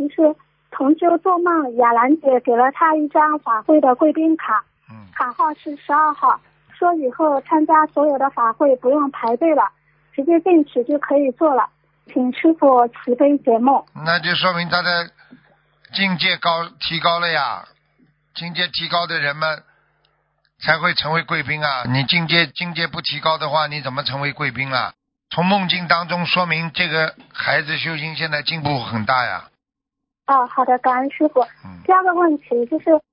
就是同修做梦，雅兰姐给了他一张法会的贵宾卡，卡号是12号，说以后参加所有的法会不用排队了，直接进去就可以做了，请师父慈悲解梦。 那就说明他的境界提高了呀，境界提高的人们才会成为贵宾啊！你境界不提高的话，你怎么成为贵宾啊？从梦境当中说明这个孩子修行现在进步很大呀。 好的，感恩师傅。第二个问题就是